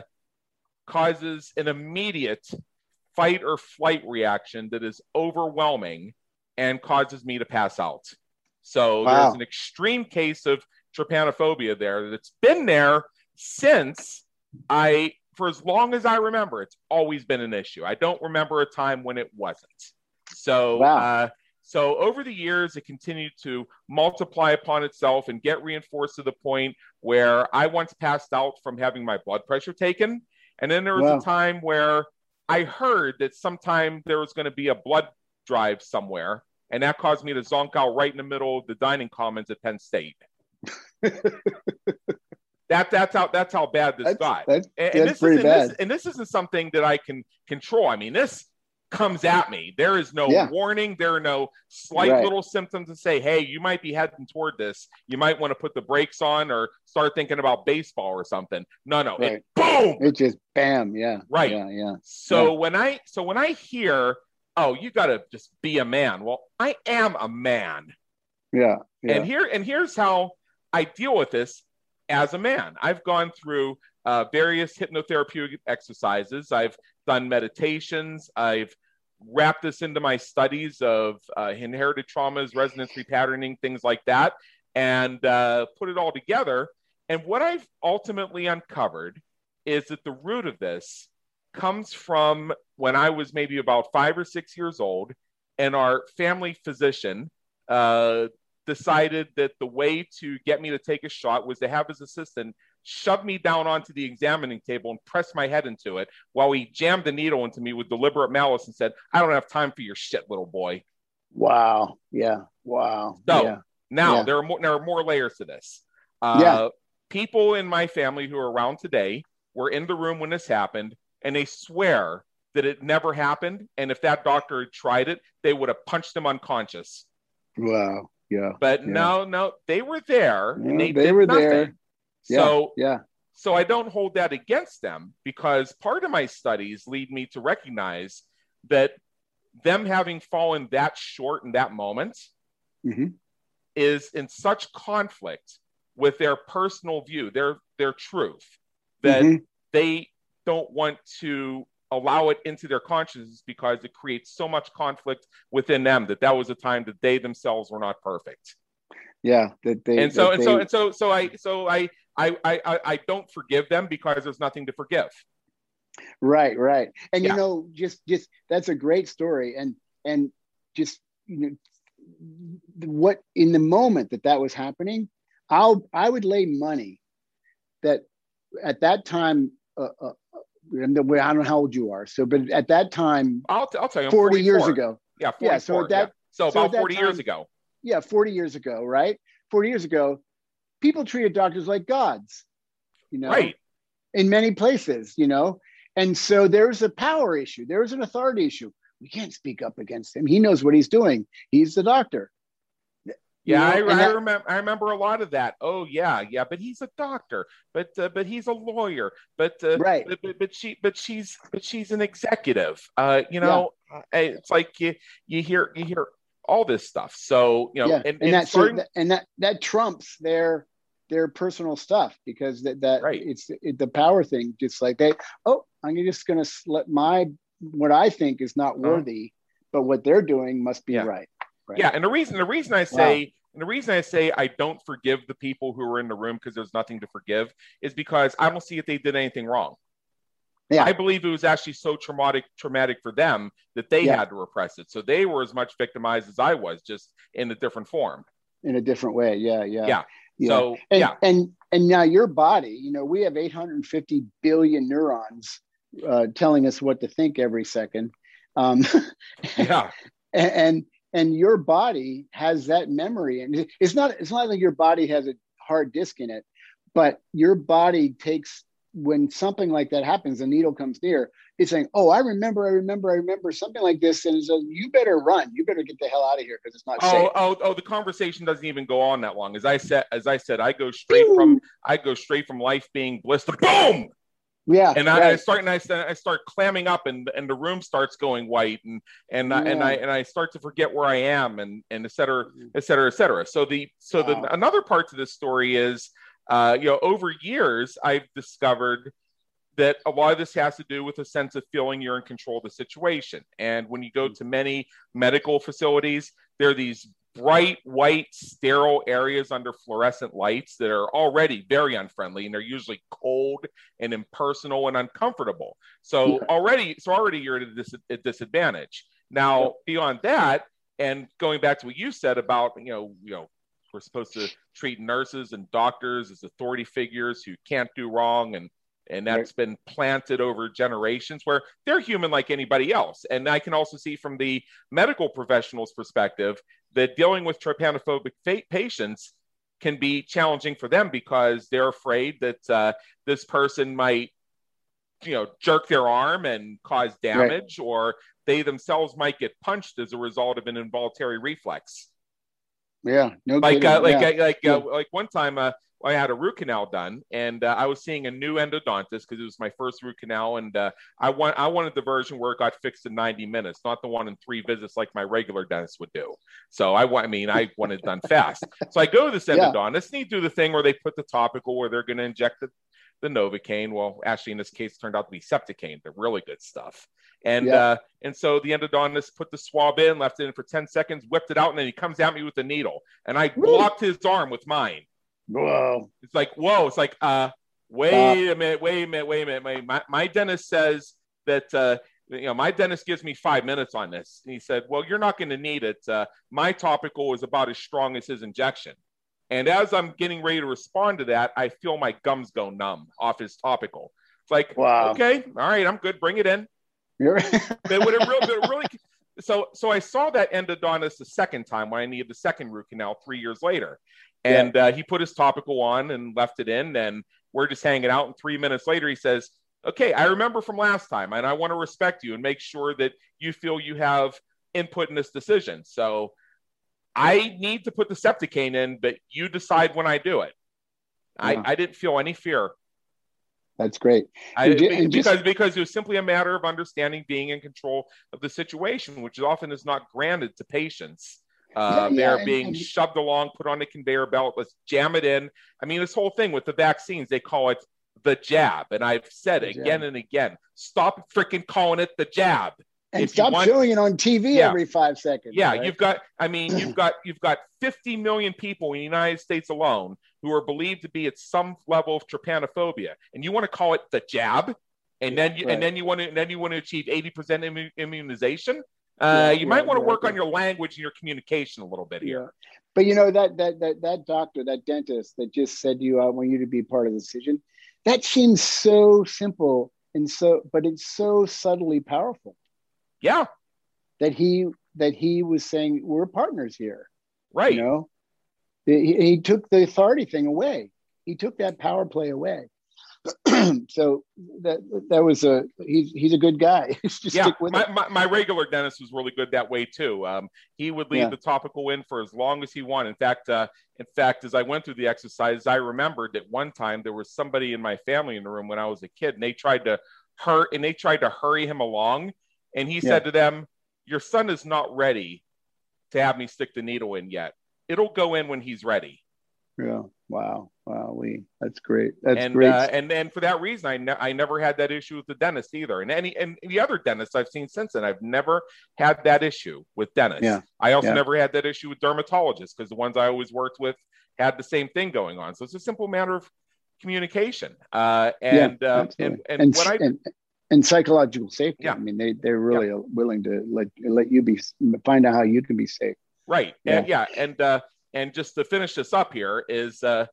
causes an immediate fight or flight reaction that is overwhelming and causes me to pass out. So there's an extreme case of trypanophobia there that's been there since for as long as I remember. It's always been an issue. I don't remember a time when it wasn't. So So over the years, it continued to multiply upon itself and get reinforced to the point where I once passed out from having my blood pressure taken. And then there was a time where I heard that sometime there was going to be a blood drive somewhere. And that caused me to zonk out right in the middle of the dining commons at Penn State. That's how bad this got. That's pretty bad. And this isn't something that I can control. I mean, this comes at me. There is no warning. There are no slight little symptoms to say, hey, you might be heading toward this. You might want to put the brakes on or start thinking about baseball or something. No. It, boom. It just bam. Yeah. Right. Yeah. So when I hear, oh, you got to just be a man. Well, I am a man. Yeah. And here's how I deal with this as a man. I've gone through various hypnotherapeutic exercises. I've done meditations. I've wrapped this into my studies of inherited traumas, resonance repatterning, things like that, and put it all together. And what I've ultimately uncovered is that the root of this comes from when I was maybe about 5 or 6 years old, and our family physician decided that the way to get me to take a shot was to have his assistant shove me down onto the examining table and press my head into it while he jammed the needle into me with deliberate malice and said, "I don't have time for your shit, little boy." Wow. Yeah. Wow. So yeah. now Yeah. there are more layers to this. Yeah. People in my family who are around today were in the room when this happened, and they swear that it never happened. And if that doctor had tried it, they would have punched him unconscious. Wow. Yeah. But yeah. no, they were there and Yeah, they did were nothing. there. So, yeah. So I don't hold that against them, because part of my studies lead me to recognize that them having fallen that short in that moment Mm-hmm. is in such conflict with their personal view, their truth, that Mm-hmm. they don't want to allow it into their consciousness, because it creates so much conflict within them that was a time that they themselves were not perfect. Yeah, So I don't forgive them because there's nothing to forgive. Right. And Yeah. just that's a great story. And just what in the moment that was happening, I would lay money that at that time, I don't know how old you are. So, but at that time, I'll tell you, I'm 40 years 44. ago. Yeah, 44. Yeah, so about at 40 that years time, ago. Yeah, 40 years ago, right? 40 years ago, people treated doctors like gods, Right. in many places, And so there's a power issue. There's an authority issue. We can't speak up against him. He knows what he's doing. He's the doctor. Yeah, I remember a lot of that. Oh yeah, but he's a doctor, but he's a lawyer, but right, but she's an executive. It's like you hear all this stuff. So that trumps their personal stuff, because that right. It's the power thing. Just like I'm just going to let what I think is not worthy, but what they're doing must be right. Yeah, and the reason I say. Wow. And the reason I say I don't forgive the people who were in the room because there's nothing to forgive is because I don't see if they did anything wrong. Yeah. I believe it was actually so traumatic for them that they had to repress it. So they were as much victimized as I was, just in a different form. In a different way. Yeah. So, and now your body, we have 850 billion neurons telling us what to think every second. Yeah. And your body has that memory, and it's not like your body has a hard disk in it, but your body takes, when something like that happens, a needle comes near, it's saying, "Oh, I remember something like this," and so you better run, you better get the hell out of here because it's not safe. The conversation doesn't even go on that long. As I said, I go straight from life being bliss to boom. Yeah, and I start clamming up, and the room starts going white, and I start to forget where I am, and et cetera, et cetera, et cetera. So another part to this story is, over years I've discovered that a lot of this has to do with a sense of feeling you're in control of the situation. And when you go to many medical facilities, there are these bright white sterile areas under fluorescent lights that are already very unfriendly, and they're usually cold and impersonal and uncomfortable. So already you're at a disadvantage. Now, beyond that, and going back to what you said about, we're supposed to treat nurses and doctors as authority figures who can't do wrong, and that's been planted over generations, where they're human like anybody else. And I can also see from the medical professional's perspective that dealing with trypanophobic patients can be challenging for them, because they're afraid that this person might, jerk their arm and cause damage, or they themselves might get punched as a result of an involuntary reflex. Yeah, no like kidding. Like one time I had a root canal done, and I was seeing a new endodontist because it was my first root canal, and I wanted the version where it got fixed in 90 minutes, not the one in 3 visits like my regular dentist would do. So I wanted it done fast. So I go to this endodontist, and he do the thing where they put the topical, where they're going to inject the Novocaine. Well, actually, in this case, it turned out to be Septicaine, the really good stuff. And so the endodontist put the swab in, left it in for 10 seconds, whipped it out, and then he comes at me with a needle. And I blocked his arm with mine. Whoa. It's like, whoa. It's like, wait a minute. My dentist says that, my dentist gives me 5 minutes on this. And he said, well, you're not going to need it. My topical is about as strong as his injection. And as I'm getting ready to respond to that, I feel my gums go numb off his topical. It's like, wow. Okay, all right, I'm good. Bring it in. So I saw that endodontist the second time when I needed the second root canal 3 years later. And he put his topical on and left it in. And we're just hanging out. And 3 minutes later, he says, okay, I remember from last time, and I want to respect you and make sure that you feel you have input in this decision. So I need to put the Septicaine in, but you decide when I do it. I didn't feel any fear. That's great. Because it was simply a matter of understanding, being in control of the situation, which often is not granted to patients. They're being shoved along, put on a conveyor belt. Let's jam it in. I mean, this whole thing with the vaccines, they call it the jab. And I've said it again and again, stop freaking calling it the jab. And stop showing it on TV every 5 seconds. Yeah, right? You've got 50 million people in the United States alone who are believed to be at some level of trypanophobia, and you want to call it the jab, and then you want to achieve 80% immunization. You might want to work on your language and your communication a little bit here. But that doctor, that dentist that just said to you, I want you to be part of the decision. That seems so simple but it's so subtly powerful. Yeah. That he was saying, we're partners here. Right. He took the authority thing away. He took that power play away. So that was he's a good guy. Stick with it. My regular dentist was really good that way too. He would leave the topical in for as long as he wanted. In fact, as I went through the exercises, I remembered that one time there was somebody in my family in the room when I was a kid, and they tried to hurry him along. And he said to them, your son is not ready to have me stick the needle in yet. It'll go in when he's ready. Yeah. Wow. That's great. That's great. And for that reason, I never had that issue with the dentist either. And the other dentists I've seen since then, I've never had that issue with dentists. Yeah. I also never had that issue with dermatologists, because the ones I always worked with had the same thing going on. So it's a simple matter of communication. And psychological safety. Yeah. I mean, they're really willing to let you find out how you can be safe. Right. Yeah. And just to finish this up here is through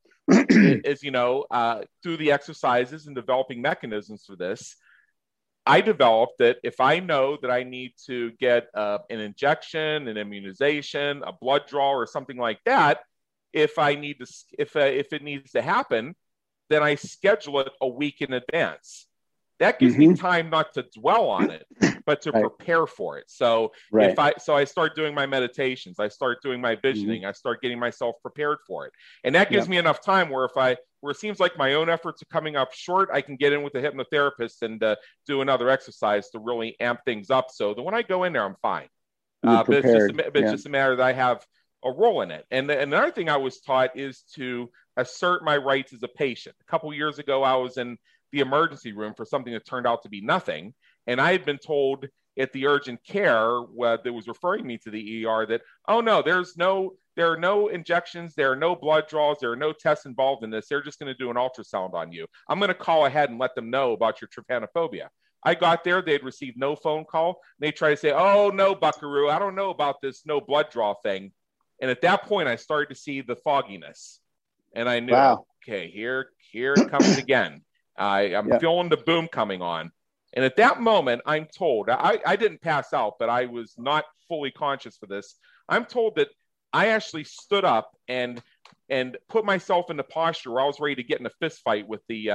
the exercises and developing mechanisms for this, I developed that if I know that I need to get an injection, an immunization, a blood draw, or something like that, if it needs to happen, then I schedule it a week in advance. That gives me time not to dwell on it, but to prepare for it. So I start doing my meditations, I start doing my visioning, I start getting myself prepared for it. And that gives me enough time where it seems like my own efforts are coming up short, I can get in with a hypnotherapist and do another exercise to really amp things up, so that when I go in there, I'm fine. But it's just a matter that I have a role in it. And another thing I was taught is to assert my rights as a patient. A couple years ago, I was in the emergency room for something that turned out to be nothing. And I had been told at the urgent care that was referring me to the ER that, oh no, there are no injections, there are no blood draws, there are no tests involved in this. They're just going to do an ultrasound on you. I'm going to call ahead and let them know about your trypanophobia. I got there, they'd received no phone call. They try to say, oh no, buckaroo, I don't know about this no blood draw thing. And at that point, I started to see the fogginess. And I knew, okay, here it comes again. I'm feeling the boom coming on. And at that moment, I'm told, I didn't pass out, but I was not fully conscious for this. I'm told that I actually stood up and put myself in the posture where I was ready to get in a fist fight with the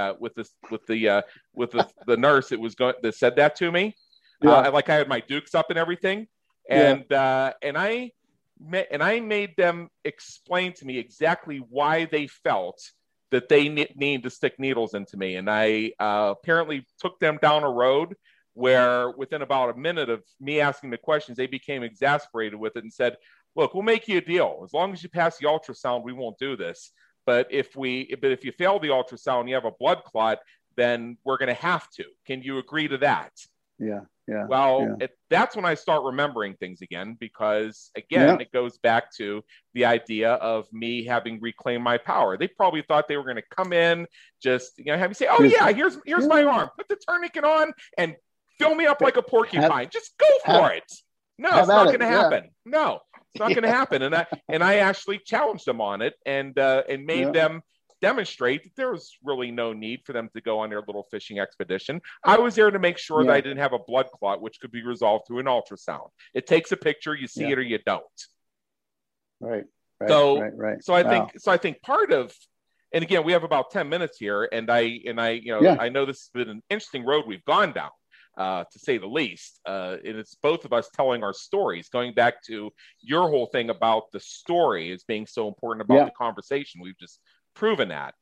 nurse that said that to me. Like I had my dukes up and everything. And I made them explain to me exactly why they felt that they need to stick needles into me. And I apparently took them down a road where within about a minute of me asking the questions, they became exasperated with it and said, look, we'll make you a deal. As long as you pass the ultrasound, we won't do this. but if you fail the ultrasound and you have a blood clot, then we're going to have to. Can you agree to that? Yeah. Yeah. Well, that's when I start remembering things again, because again, it goes back to the idea of me having reclaimed my power. They probably thought they were going to come in, just have you say, "Oh yeah, here's my arm. Put the tourniquet on and fill me up like a porcupine. Just go for it." No, it's not going to happen. Yeah. No, it's not going to happen. And I actually challenged them on it and made them demonstrate that there was really no need for them to go on their little fishing expedition. I was there to make sure that I didn't have a blood clot, which could be resolved through an ultrasound. It takes a picture, you see it or you don't. Right. So I think part of, and again, we have about 10 minutes here, and I know this has been an interesting road we've gone down, to say the least. And it's both of us telling our stories, going back to your whole thing about the story as being so important about the conversation. We've just proven that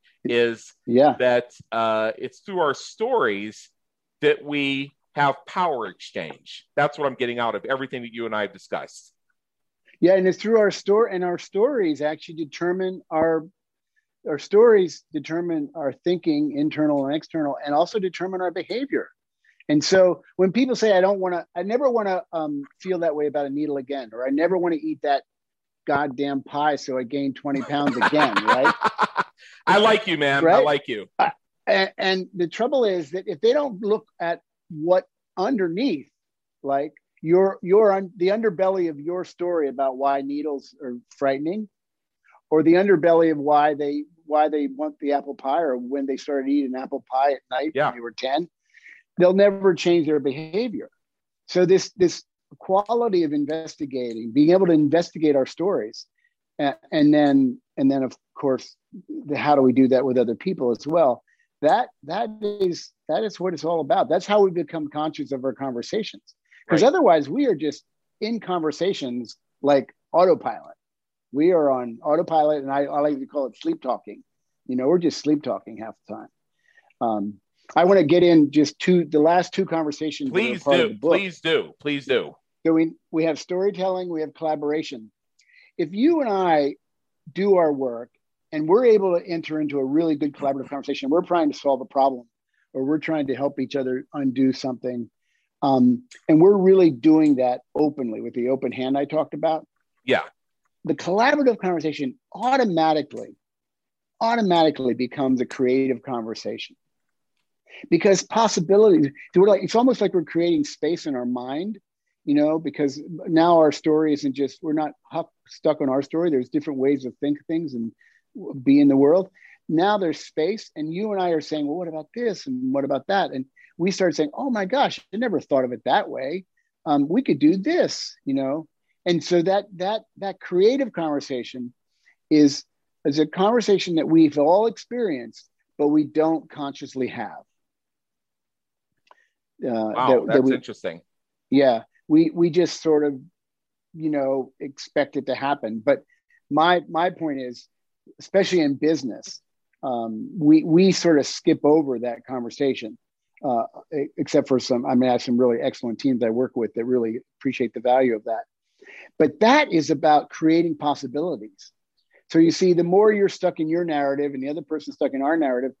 it's through our stories that we have power exchange. That's what I'm getting out of everything that you and I have discussed. Yeah, and it's through our story, and our stories actually determine our stories determine our thinking, internal and external, and also determine our behavior. And so when people say, I never want to feel that way about a needle again, or I never want to eat that goddamn pie so I gain 20 pounds again, right? I like you, man. Right? I like you. And the trouble is that if they don't look at what underneath, like the underbelly of your story about why needles are frightening, or the underbelly of why they want the apple pie, or when they started eating apple pie at night when they were 10, they'll never change their behavior. So this quality of investigating, being able to investigate our stories, and then of course, how do we do that with other people as well? That is what it's all about. That's how we become conscious of our conversations. Because otherwise, we are just in conversations like autopilot. We are on autopilot, and I like to call it sleep talking. We're just sleep talking half the time. I want to get in just the last two conversations. Please do. So we have storytelling, we have collaboration. If you and I do our work and we're able to enter into a really good collaborative conversation, we're trying to solve a problem, or we're trying to help each other undo something. And we're really doing that openly with the open hand I talked about. Yeah. The collaborative conversation automatically becomes a creative conversation, because possibilities, it's almost like we're creating space in our mind, because now our story isn't just, we're not stuck on our story. There's different ways to think things and be in the world. Now there's space, and you and I are saying, well, what about this? And what about that? And we started saying, oh my gosh, I never thought of it that way. We could do this, And so that creative conversation is a conversation that we've all experienced, but we don't consciously have. Wow, that's interesting. Yeah, we just sort of, expect it to happen. But my point is, especially in business, we sort of skip over that conversation, except for I have some really excellent teams I work with that really appreciate the value of that. But that is about creating possibilities. So you see, the more you're stuck in your narrative and the other person's stuck in our narrative,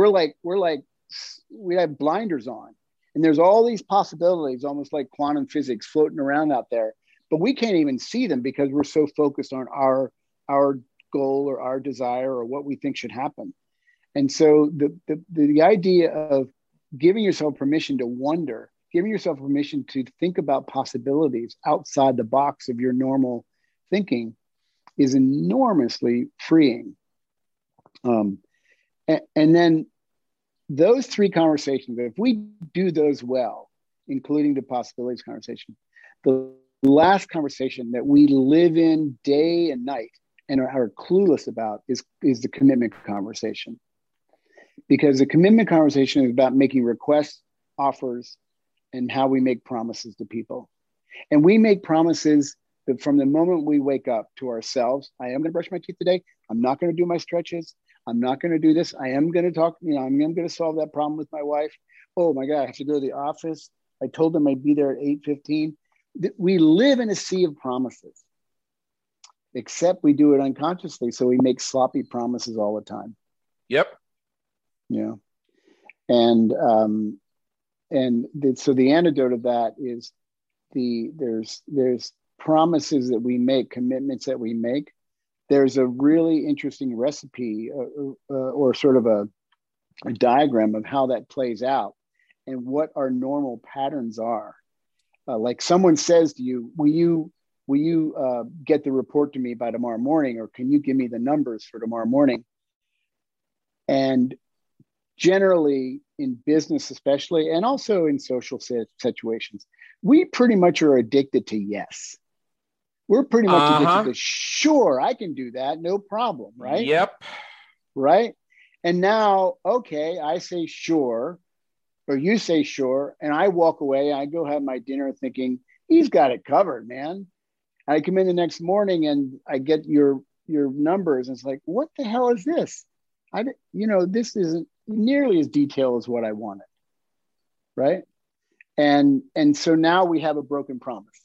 we have blinders on. And there's all these possibilities, almost like quantum physics, floating around out there, but we can't even see them because we're so focused on our goal or our desire or what we think should happen. And so the idea of giving yourself permission to wonder, giving yourself permission to think about possibilities outside the box of your normal thinking is enormously freeing. And then those three conversations, if we do those well, including the possibilities conversation, the last conversation that we live in day and night and are clueless about is the commitment conversation. Because the commitment conversation is about making requests, offers, and how we make promises to people. And we make promises that from the moment we wake up to ourselves, I am going to brush my teeth today. I'm not going to do my stretches. I'm not going to do this. I am going to talk, I'm going to solve that problem with my wife. Oh my God, I have to go to the office. I told them I'd be there at 8:15. We live in a sea of promises. except we do it unconsciously. So we make sloppy promises all the time. Yep. Yeah. So the antidote of that is there's promises that we make, commitments that we make. There's a really interesting recipe or sort of a diagram of how that plays out and what our normal patterns are. Like someone says to you, will you get the report to me by tomorrow morning, or can you give me the numbers for tomorrow morning? And generally in business, especially, and also in social situations, we pretty much are addicted to yes. We're pretty much addicted to sure, I can do that, no problem, right? Yep. Right. And now, okay, I say sure, or you say sure, and I walk away. I go have my dinner thinking, he's got it covered, man. I come in the next morning and I get your numbers, and it's like, what the hell is this? This isn't nearly as detailed as what I wanted, right? And so now we have a broken promise,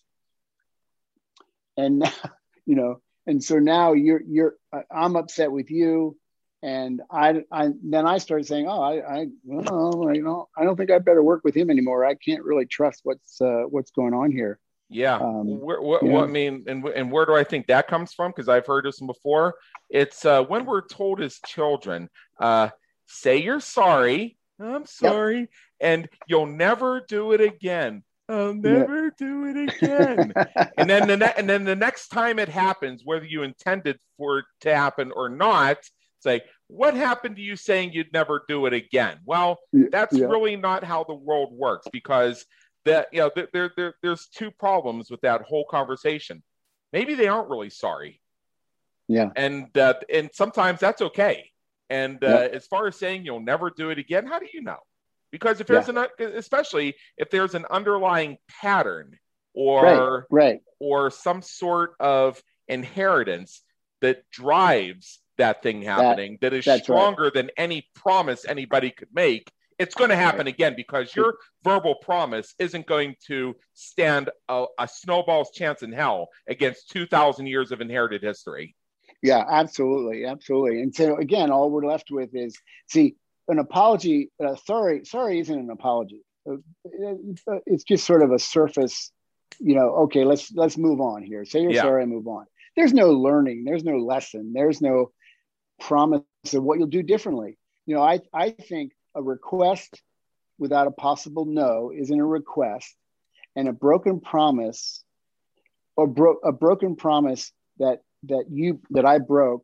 and and so now I'm upset with you, and then I started saying, I don't think I better work with him anymore. I can't really trust what's going on here. Yeah. What I mean, and where do I think that comes from? Because I've heard this before. It's when we're told as children, say you're sorry. I'm sorry. Yep. And you'll never do it again. I'll never do it again. and then the next time it happens, whether you intended for it to happen or not, it's like, what happened to you saying you'd never do it again? Well, that's really not how the world works, because there's two problems with that whole conversation. Maybe they aren't really sorry. Yeah. And sometimes that's okay. And as far as saying you'll never do it again, how do you know? Because if there's especially if there's an underlying pattern or some sort of inheritance that drives that thing happening, that is stronger than any promise anybody could make, it's going to happen again, because your verbal promise isn't going to stand a snowball's chance in hell against 2,000 years of inherited history. Yeah, absolutely. Absolutely. And so again, all we're left with is, an apology. Sorry isn't an apology. It's just sort of a surface, okay, let's move on here. Say you're sorry and move on. There's no learning. There's no lesson. There's no promise of what you'll do differently. I think a request without a possible no isn't a request, and a broken promise or a broken promise that I broke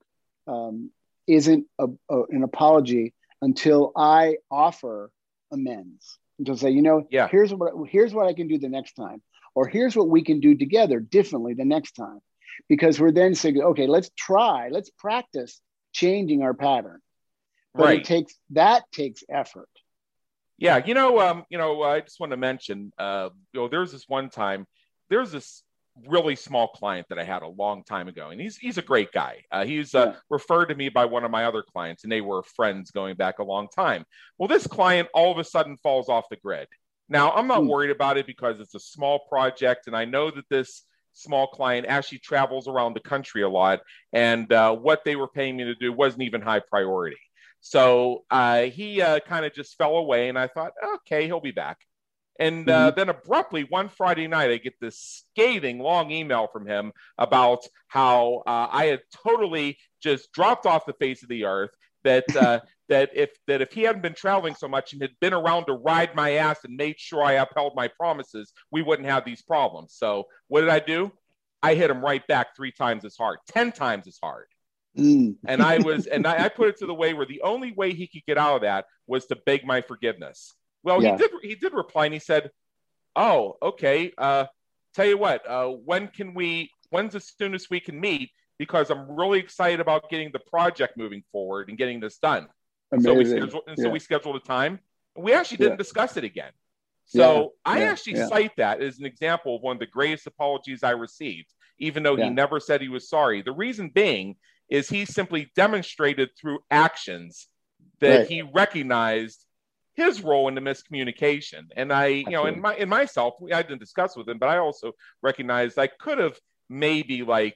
isn't an apology until I offer amends. Until say, here's what I can do the next time, or here's what we can do together differently the next time, because we're then saying, okay, let's practice changing our pattern. But it takes effort. Yeah, I just want to mention, there's this one time, there's this really small client that I had a long time ago, and he's a great guy. He's referred to me by one of my other clients, and they were friends going back a long time. Well, this client all of a sudden falls off the grid. Now, I'm not worried about it because it's a small project, and I know that this small client actually travels around the country a lot, and what they were paying me to do wasn't even high priority. So he kind of just fell away, and I thought, okay, he'll be back. And then abruptly, one Friday night, I get this scathing long email from him about how I had totally just dropped off the face of the earth, that if he hadn't been traveling so much and had been around to ride my ass and made sure I upheld my promises, we wouldn't have these problems. So what did I do? I hit him right back 3 times as hard, 10 times as hard. And I put it to the way where the only way he could get out of that was to beg my forgiveness. Well, he did reply, and he said, "Oh, okay. Tell you what, when's as soon as we can meet? Because I'm really excited about getting the project moving forward and getting this done." Amazing. So we scheduled a time, and we actually didn't discuss it again. So I actually cite that as an example of one of the greatest apologies I received, even though he never said he was sorry. The reason being is he simply demonstrated through actions that he recognized his role in the miscommunication. And I didn't discuss with him, but I also recognized I could have maybe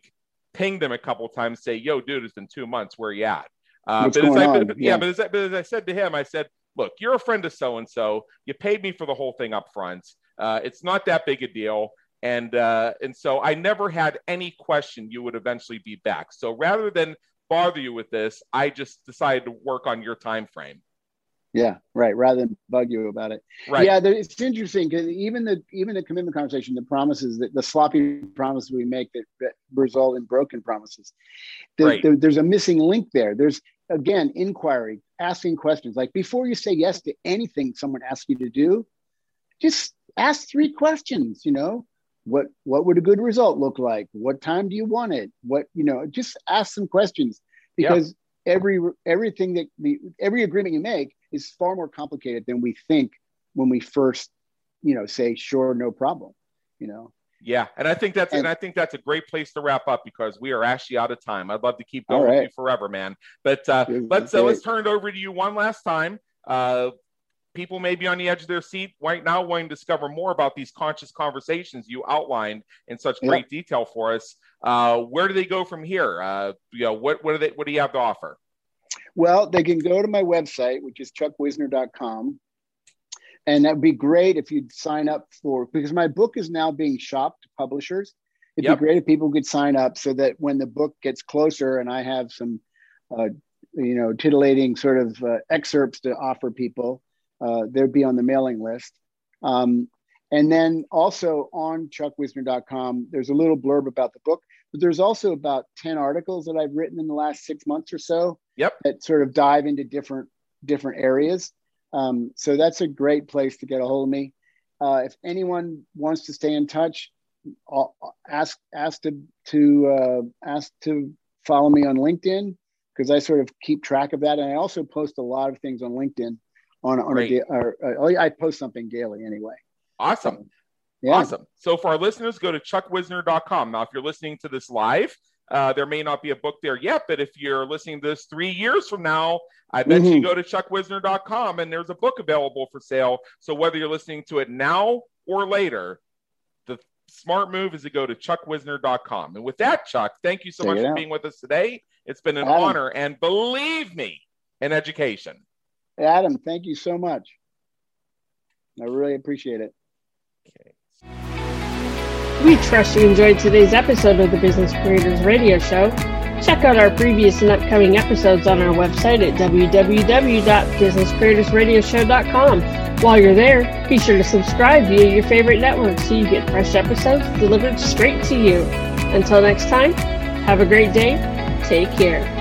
pinged him a couple of times, say, yo, dude, it's been 2 months. Where you at? What's going on? But as I said to him, I said, look, you're a friend of so-and-so. You paid me for the whole thing up front. It's not that big a deal. And so I never had any question you would eventually be back. So rather than bother you with this, I just decided to work on your time frame. Yeah, right. Rather than bug you about it. Right. Yeah, it's interesting because even the commitment conversation, the promises, the sloppy promises we make that result in broken promises, there's a missing link there. There's, again, inquiry, asking questions. Like before you say yes to anything someone asks you to do, just ask 3 questions. What would a good result look like? What time do you want it? Just ask some questions, because every agreement you make is far more complicated than we think when we first, say, sure, no problem, Yeah. And I think that's a great place to wrap up, because we are actually out of time. I'd love to keep going with you forever, man. But let's turn it over to you one last time. People may be on the edge of their seat right now wanting to discover more about these conscious conversations you outlined in such great detail for us. Where do they go from here? What do you have to offer? Well, they can go to my website, which is chuckwisner.com. And that'd be great if you'd sign up because my book is now being shopped to publishers. It'd be great if people could sign up so that when the book gets closer and I have some, titillating sort of excerpts to offer people, they'd be on the mailing list. And then also on chuckwisner.com, there's a little blurb about the book, but there's also about 10 articles that I've written in the last 6 months or so that sort of dive into different areas. So that's a great place to get a hold of me. If anyone wants to stay in touch, ask to follow me on LinkedIn, because I sort of keep track of that. And I also post a lot of things on LinkedIn. I post something daily anyway. Awesome. Awesome. So for our listeners, go to chuckwisner.com. Now, if you're listening to this live, there may not be a book there yet, but if you're listening to this 3 years from now, I bet you go to chuckwisner.com and there's a book available for sale. So whether you're listening to it now or later, the smart move is to go to chuckwisner.com. And with that, Chuck, thank you so much for being with us today. It's been an honor, and believe me, an education. Adam, thank you so much. I really appreciate it. Okay. We trust you enjoyed today's episode of the Business Creators Radio Show. Check out our previous and upcoming episodes on our website at www.businesscreatorsradioshow.com. While you're there, be sure to subscribe via your favorite network so you get fresh episodes delivered straight to you. Until next time, have a great day. Take care.